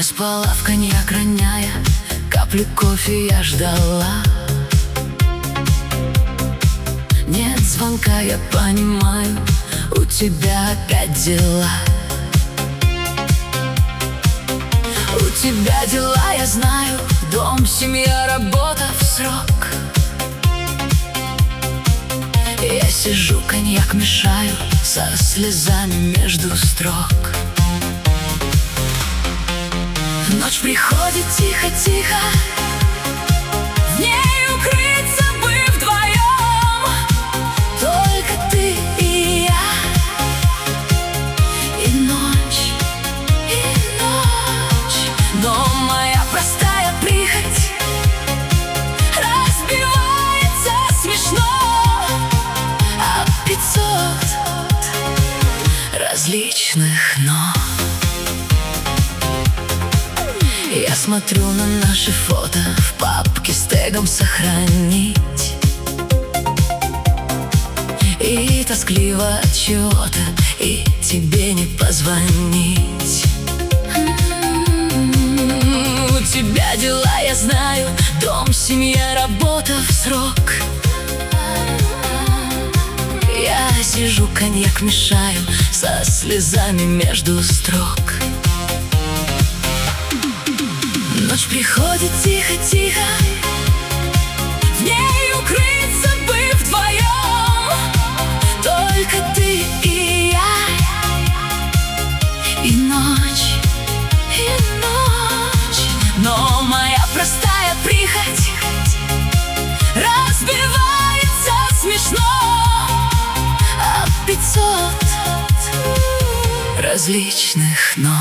спала в коньяк, роняя капли кофе, я ждала. Нет звонка, я понимаю, у тебя опять дела. У тебя дела, я знаю, дом, семья, работа в срок. Я сижу, коньяк мешаю, со слезами между строк. Ночь приходит тихо-тихо, в ней укрыться бы вдвоем, только ты и я. И ночь, но моя простая прихоть разбивается смешно об 500 различных «но». Я смотрю на наши фото в папке с тегом «Сохранить» и тоскливо от чего-то, и тебе не позвонить. У тебя дела, я знаю, дом, семья, работа в срок. Я сижу, коньяк мешаю, со слезами между строк. Ночь приходит тихо-тихо, в ней укрыться бы вдвоем, только ты и я. И ночь, но моя простая прихоть разбивается смешно об 500 различных «но».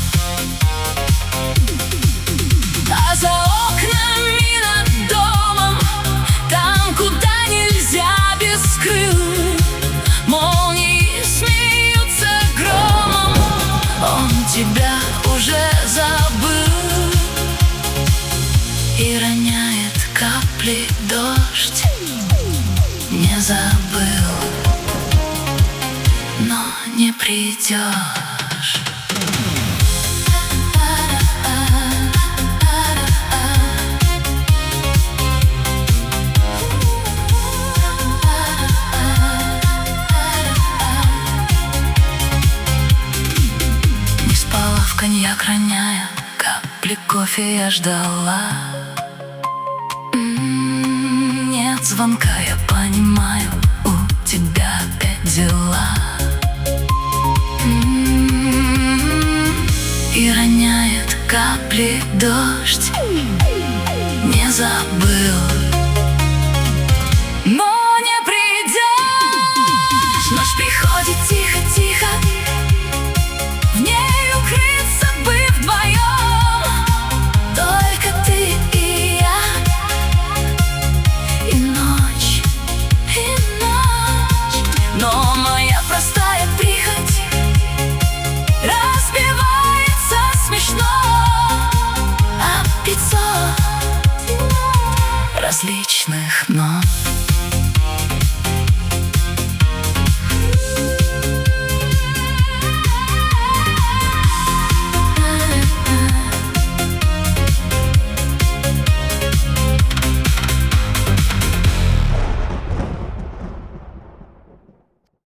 А за окнами над домом, там, куда нельзя без крыл, молнии смеются громом. Он тебя уже забыл и роняет капли дождь. Не забыл, но не придешь. Коньяк роняя капли кофе, я ждала. Нет звонка, я понимаю, у тебя опять дела. И роняет капли дождь. Не забыл,